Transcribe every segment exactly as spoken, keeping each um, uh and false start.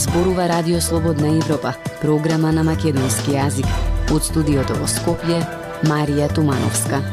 Зборува Радио Слободна Европа, програма на македонски јазик. Од студиото во Скопје, Марија Тумановска.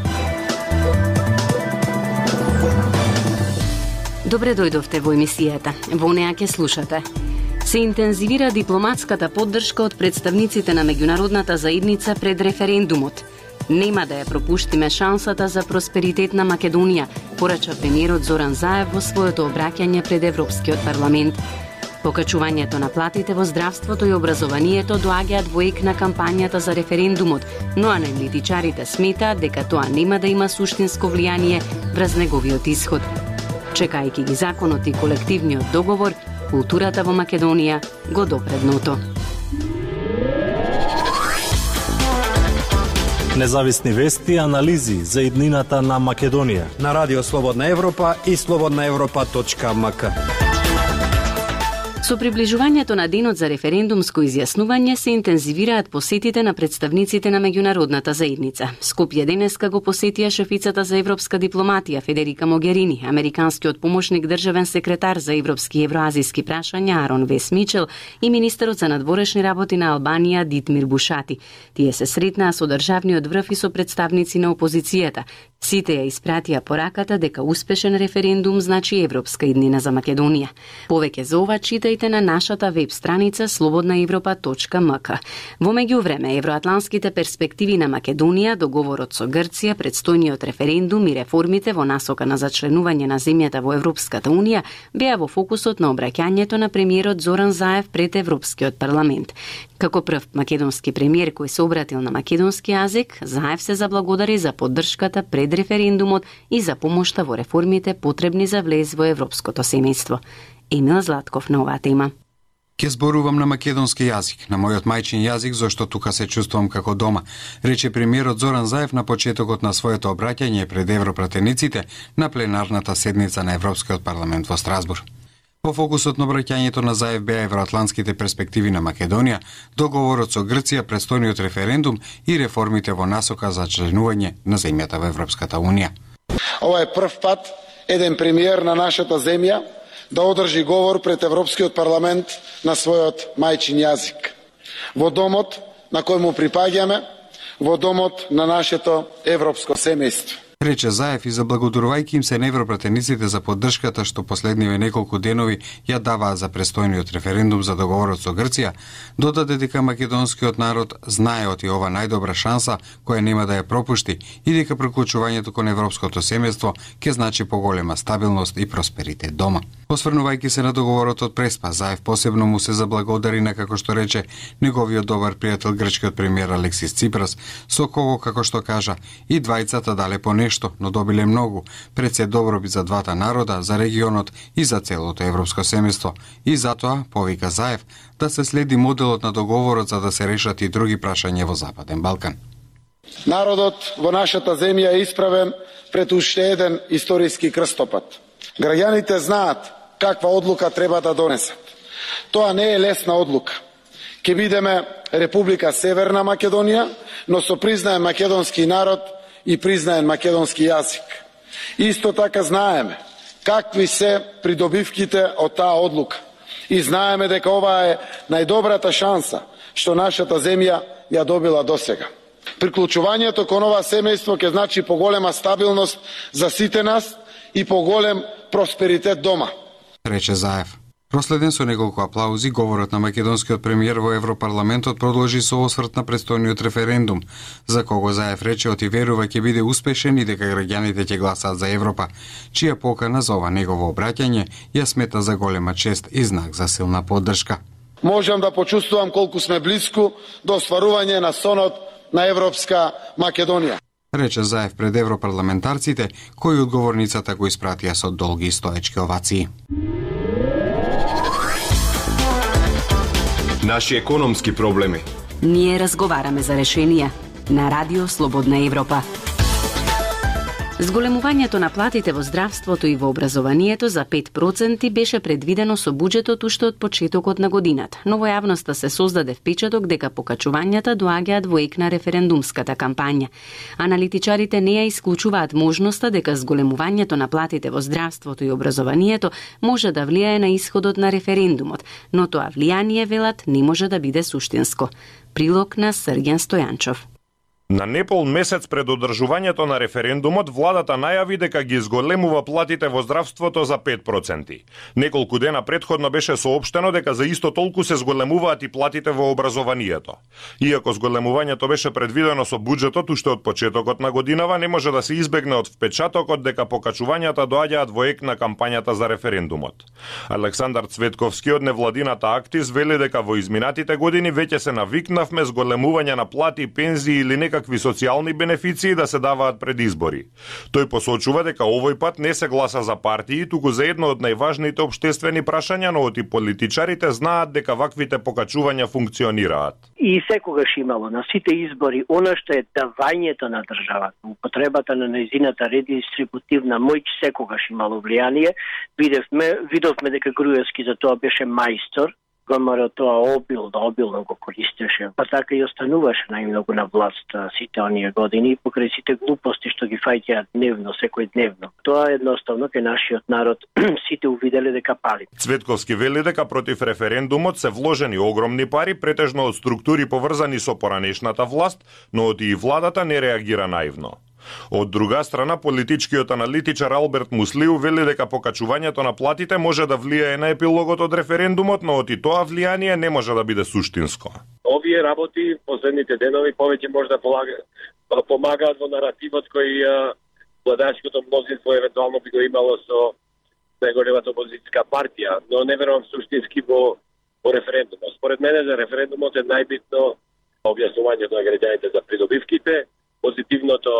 Добре дојдовте во емисијата. Во неа ќе слушате. Се интензивира дипломатската поддршка од представниците на меѓународната заедница пред референдумот. Нема да ја пропуштиме шансата за просперитет на Македонија, порача премиерот Зоран Заев во своето обраќање пред Европскиот парламент. Покачувањето на платите во здравството и образованието доаѓаат во ек на кампањата за референдумот, но аналитичарите сметаат дека тоа нема да има суштинско влијание врз неговиот исход. Чекајќи ги законот и колективниот договор, културата во Македонија го допредното. Независни вести и анализи за иднината на Македонија на Радио Слободна Европа и слободна европа точка ем ка. Со приближувањето на денот за референдумско изјаснување се интензивираат посетите на представниците на меѓународната заедница. Скопје денеска го посетија шефицата за европска дипломатија Федерика Могерини, американскиот помошник државен секретар за европски и евроазиски прашања Арон Вес Мичел и министерот за надворешни работи на Албанија Дитмир Бушати. Тие се сретнаа со државниот врв и со представници на опозицијата. Сите ја испратија пораката дека успешен референдум значи европска иднина за Македонија. Повеќе за ова читајте на нашата веб страница слободна европа точка ем ка. Во меѓувреме, евроатланските перспективи на Македонија, договорот со Грција, предстојниот референдум и реформите во насока на зачленување на земјата во Европската унија беа во фокусот на обраќањето на премиерот Зоран Заев пред Европскиот парламент. Како прв македонски премиер кој се обратил на македонски јазик, Заев се заблагодари за поддршката пред референдумот и за помошта во реформите потребни за влез во европското семејство. Емил Златков на оваа тема. Ке зборувам на македонски јазик, на мојот мајчин јазик, зашто тука се чувствувам како дома, рече премиерот Зоран Заев на почетокот на своето обраќање пред европратениците на пленарната седница на Европскиот парламент во Страсбург. Во фокусот на обраќањето на Заев беа евроатлантските перспективи на Македонија, договорот со Грција, предстојниот референдум и реформите во насока за членување на земјата во Европската унија. Ова е прв пат еден премиер на нашата земја да одржи говор пред Европскиот парламент на својот мајчин јазик. Во домот на кој му припаѓаме, во домот на нашето европско семејство. Рече Заев и заблагодарувајќи им се на европратениците за поддршката што последниве неколку денови ја даваа за престојниот референдум за договорот со Грција, додаде дека македонскиот народ знае оти ова најдобра шанса која нема да ја пропушти и дека приклучувањето кон европското семејство ќе значи поголема стабилност и просперитет дома. Осврнувајќи се на договорот од Преспа, Заев посебно му се заблагодари на, како што рече, неговиот добар пријател грчкиот премиер Алексис Ципрас, со кого, како што кажа, и двајцата дале по нешто, но добиле многу, пред се добробит за двата народа, за регионот и за целото европско семејство. И затоа, повика Заев, да се следи моделот на договорот за да се решат и други прашања во Западен Балкан. Народот во нашата земја е исправен пред уште еден историски крстопат. Граѓаните знаат каква одлука треба да донесат. Тоа не е лесна одлука. Ке бидеме Република Северна Македонија, но со признаен македонски народ и признаен македонски јазик. Исто така знаеме какви се придобивките од таа одлука. И знаеме дека ова е најдобрата шанса што нашата земја ја добила досега. Приклучувањето кон ова семејство ќе значи поголема стабилност за сите нас и поголем просперитет дома. Рече Заев. Проследен со неколку аплаузи, говорот на македонскиот премиер во Европарламентот продолжи со осврт на престојниот референдум, за кого Заев рече оти верува ќе биде успешен и дека граѓаните ќе гласаат за Европа, чија покана за ова негово обраќање ја смета за голема чест и знак за силна поддршка. Можам да почувствувам колку сме близко до остварување на сонот на Европска Македонија. Рече Заев пред европарламентарците, кои одговорницата го испратија со долги стоечки овации. Наши економски проблеми. Ние разговараме за решенија на Радио Слободна Европа. Зголемувањето на платите во здравството и во образованието за пет проценти беше предвидено со буџетот уште од почетокот на годината, но во јавноста се создаде впечаток дека покачувањата доаѓаат во ек на референдумската кампања. Аналитичарите не ја исклучуваат можноста дека зголемувањето на платите во здравството и образованието може да влијае на исходот на референдумот, но тоа влијание, велат, не може да биде суштинско. Прилог на Срѓан Стојанчов. На непол месец пред одржувањето на референдумот, владата најави дека ги зголемува платите во здравството за пет проценти. Неколку дена предходно беше соопштено дека за исто толку се зголемуваат и платите во образованието. Иако зголемувањето беше предвидено со буџетот уште од почетокот на годинава, не може да се избегне од впечатокот дека покачувањата доаѓаат во ек на кампањата за референдумот. Александар Цветковски од невладината Актис вели дека во изминатите години веќе се навикнавме зголемување на плати, пензии или нека какви социјални бенефиции да се даваат пред избори. Тој посочува дека овој пат не се гласа за партии, туку за едно од најважните општествени прашања, но и политичарите знаат дека ваквите покачувања функционираат. И секогаш имало на сите избори она што е давањето на државата, употребата на нејзината редистрибутивна моќ секогаш имало влијание. Видовме, видовме дека Груевски за тоа беше мајстор. ВМРО тоа обилно, обилно го користеше. Па така и остануваше најмногу на власт сите оние години, покрај сите глупости што ги фаќаат дневно, секој дневно. Тоа едноставно кај нашиот народ сите увиделе дека пали. Цветковски вели дека против референдумот се вложени огромни пари, претежно од структури поврзани со поранешната власт, но од и владата не реагира наивно. Од друга страна, политичкиот аналитичар Алберт Муслиу вели дека покачувањето на платите може да влијае на епилогот од референдумот, но од и тоа влијание не може да биде суштинско. Овие работи последните денови повеќе може да помагаат во наративот кој владачкото мнозинство евентуално би го имало со најголемата опозицијска партија, но не верувам суштински во, во референдумот. Според мене за референдумот е најбитно објаснувањето на граѓаните за придобивките, позитивното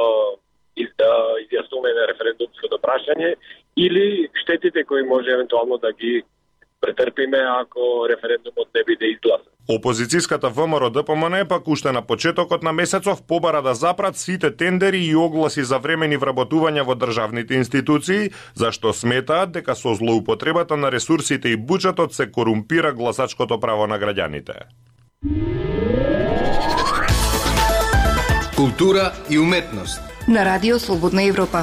изјаснување на референдумското прашање или штетите кои може евентуално да ги претрпиме ако референдумот не биде изгласен. Опозицијската ВМРО Д П М Н пак уште на почетокот на месецов побара да запрат сите тендери и огласи за времени вработувања во државните институции, зашто сметаат дека со злоупотребата на ресурсите и буџетот се корумпира гласачкото право на граѓаните. Култура и уметност на Радио Слободна Европа.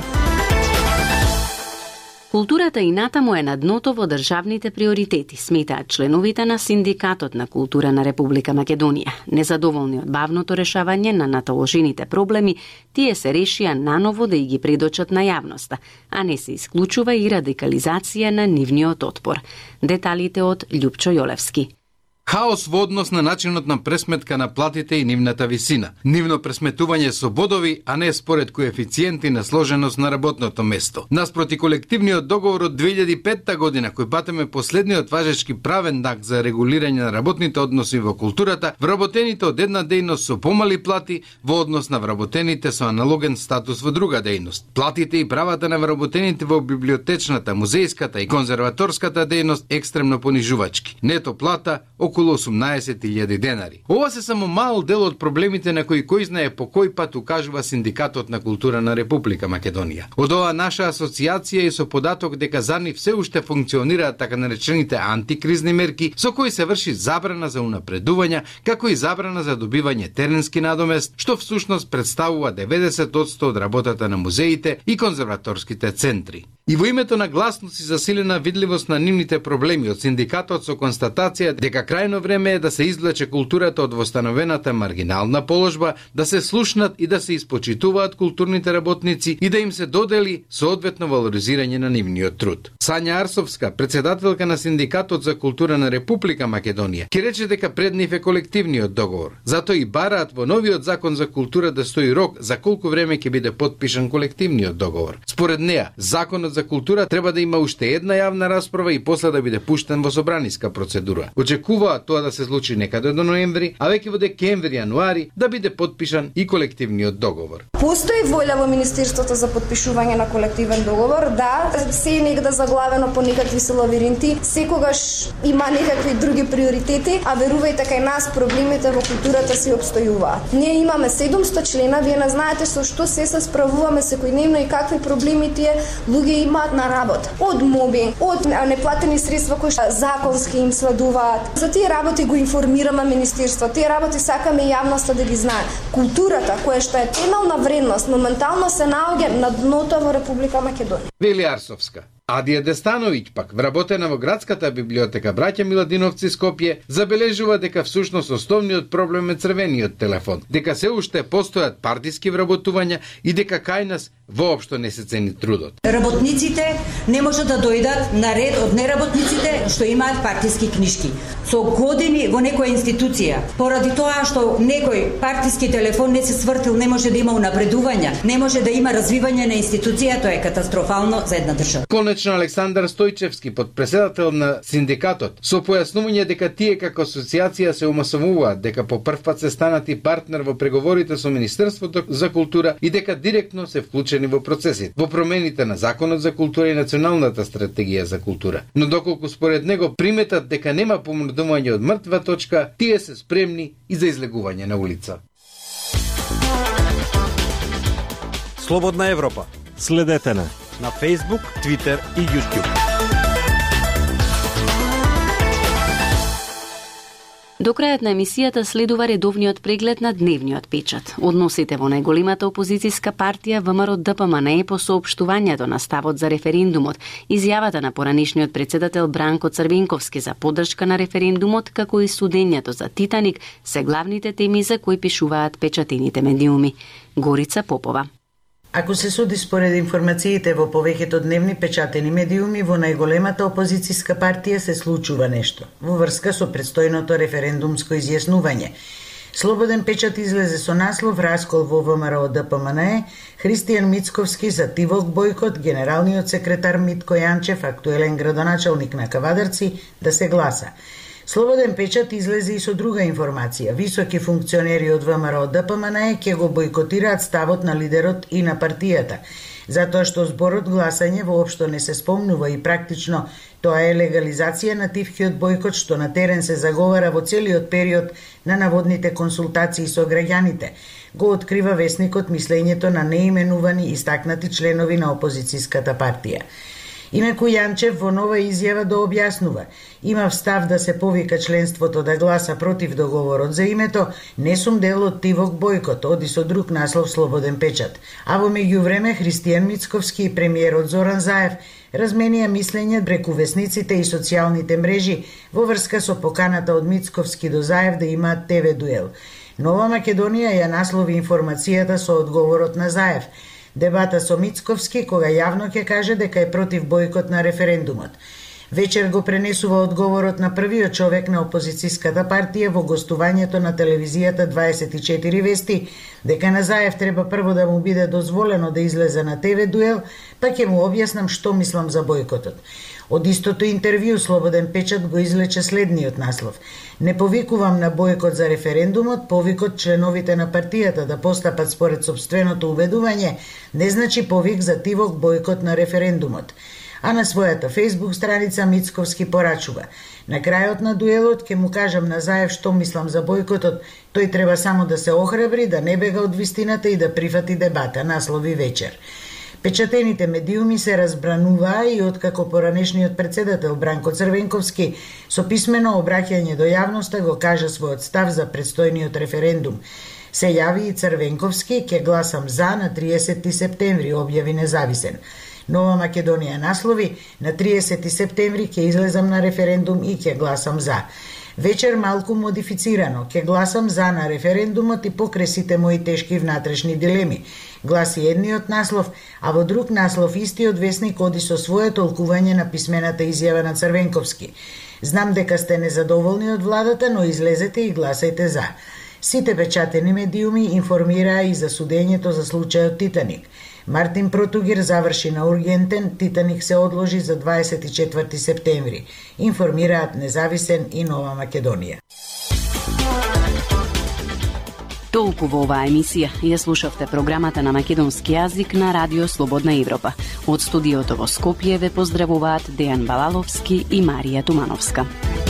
Културата и натаму е на дното во државните приоритети, сметаат членовите на Синдикатот на култура на Република Македонија. Незадоволни од бавното решавање на наталожените проблеми, тие се решија наново да и ги предочат на јавноста, а не се исклучува и радикализација на нивниот отпор. Деталите од Љупчо Јолевски. Хаос во однос на начинот на пресметка на платите и нивната висина. Нивно пресметување со бодови, а не според коефициенти на сложеност на работното место. Наспроти колективниот договор од две илјади и петта година, кој патеме последниот важечки правен акт за регулирање на работните односи во културата, вработените од една дејност со помали плати во однос на вработените со аналоген статус во друга дејност. Платите и правата на вработените во библиотечната, музејската и конзерваторската дејност екстремно понижувачки. Нето плата околу осумнаесет илјади денари. Ова се само мал дел од проблемите на кои кој знае по кој пат укажува Синдикатот на култура на Република Македонија. Од ова наша асоциација и со податок дека за нив се уште функционираат така наречените антикризни мерки, со кои се врши забрана за унапредување, како и забрана за добивање теренски надомест, што всушност представува деветдесет одсто од работата на музеите и конзерваторските центри. И во името на гласност и засилена видливост на нивните проблеми од Синдикатот со констатација дека крајно време е да се извлече културата од востановената маргинална положба, да се слушнат и да се испочитуваат културните работници и да им се додели соодветно валоризирање на нивниот труд. Сања Арсовска, председателка на Синдикатот за култура на Република Македонија, ќе рече дека пред нив е колективниот договор. Затоа и бараат во новиот закон за култура да стои рок за колку време ќе биде потпишан колективниот договор. Според неа, законот за култура треба да има уште една јавна расправа и после да биде пуштен во собраниска процедура. Очекуваат очекува тоа да се случи некаде до ноември, а веќе во декември-јануари да биде подпишан и колективниот договор. Постои волја во Министерството за подпишување на колективен договор, да, се е негде заглавено по некакви лавиринти, секогаш има некакви други приоритети, а верувајте кај нас проблемите во културата се обстојуваат. Ние имаме седумсто члена, вие не знаете со што се се справуваме секојдневно и какви проблеми тие луѓе имаат на работа. Од мобинг, од неплатени средства кои законски им следуваат. За тие работи го информираме Министерство, тие работи сакаме јавноста да ги знае. Културата, која што е темелна вредност, моментално се наоѓа на дното во Република Македонија. Вели Арсовска. Адија Дестановиќ пак, вработена во градската библиотека Браќа Миладиновци Скопје, забележува дека всушност основниот проблем е црвениот телефон, дека се уште постојат партиски вработувања и дека кај нас воопшто не се цени трудот. Работниците не може да дојдат на ред од неработниците што имаат партиски книжки. Со години во некоја институција, поради тоа што некој партиски телефон не се свртил, не може да има унапредување, не може да има развивање на институција, тоа е катастрофално за една држава. Конечно, Александар Стојчевски, подпредседател на синдикатот, со појаснување дека тие како асоциација се умасовуваат дека по прв пат се станати партнер во преговорите со Министерството за култура и дека директно се вклучени во процесите, во промените на Законот за култура и Националната стратегија за култура. Но доколку според него приметат дека нема помрдување од мртва точка, тие се спремни и за излегување на улица. Слободна Европа. Следете на на Facebook, Twitter и YouTube. До крајот на емисијата следува редовниот преглед на дневниот печат. Односите во најголемата опозицијска партија ВМРО Д П М Н Е по соопштувањето на ставот за референдумот, изјавата на поранишниот председател Бранко Црвенковски за поддршка на референдумот, како и судењето за Титаник се главните теми за кои пишуваат печатените медиуми. Горица Попова. Ако се суди според информациите во повеќето дневни печатени медиуми, во најголемата опозицијска партија се случува нешто во врска со предстојното референдумско изјаснување. Слободен печат излезе со наслов "Раскол во ВМРО Д П М Н Е", Христијан Мицковски за Тивок бойкот, генералниот секретар Митко Јанчев, актуелен градоначалник на Кавадарци, да се гласа. Слободен печат излезе и со друга информација. Високи функционери од ВМРО Д П М Н Е ќе го бойкотираат ставот на лидерот и на партијата, затоа што зборот гласање воопшто не се спомнува и практично тоа е легализација на тивкиот бойкот што на терен се заговара во целиот период на наводните консултации со граѓаните. Го открива весникот мислењето на неименувани истакнати членови на опозицијската партија. Инаку Јанчев во нова изјава да објаснува: имав став да се повика членството да гласа против договорот за името, не сум дел од Тивок бойкот, оди со друг наслов Слободен печат. А во меѓувреме Христијан Мицковски и премиерот Зоран Заев разменија мислење преку весниците и социјалните мрежи во врска со поканата од Мицковски до Заев да имаат Те Ве дуел. Нова Македонија ја наслови информацијата со одговорот на Заев. Дебата со Мицковски, кога јавно ќе каже дека е против бойкот на референдумот. Вечер го пренесува одговорот на првиот човек на опозицијската партија во гостувањето на телевизијата дваесет и четири вести, дека на Заев треба прво да му биде дозволено да излезе на Те Ве дуел, па ќе му објаснам што мислам за бойкотот. Од истото интервју Слободен печат го излече следниот наслов: не повикувам на бойкот за референдумот, повикот членовите на партијата да постапат според сопственото убедување не значи повик за Тивок бойкот на референдумот. А на својата Facebook страница Мицковски порачува: на крајот на дуелот ќе му кажам на Заев што мислам за бойкотот, тој треба само да се охрабри, да не бега од вистината и да прифати дебата, наслови вечер. Печатените медиуми се разбрануваа и откако поранешниот председател Бранко Црвенковски со писмено обраќање до јавноста го кажа својот став за предстојниот референдум. Се јави и Црвенковски: ќе гласам за на триесети септември, објави независен. Нова Македонија наслови: на триесети септември ќе излезам на референдум и ќе гласам за. Вечер малку модифицирано: ќе гласам за на референдумот и покрај сите мои тешки внатрешни дилеми, гласи едниот наслов, а во друг наслов истиот весник оди со свое толкување на писмената изјава на Црвенковски. Знам дека сте незадоволни од владата, но излезете и гласајте за. Сите печатени медиуми информираа и за судењето за случајот Титаник. Мартин Протугир заврши на ургентен, Титаник се одложи за дваесет и четврти септември, информираат Независен и Нова Македонија. Толку во оваа емисија ја слушавте програмата на македонски јазик на Радио Слободна Европа. Од студиото во Скопје ве поздравуваат Дејан Балаловски и Марија Тумановска.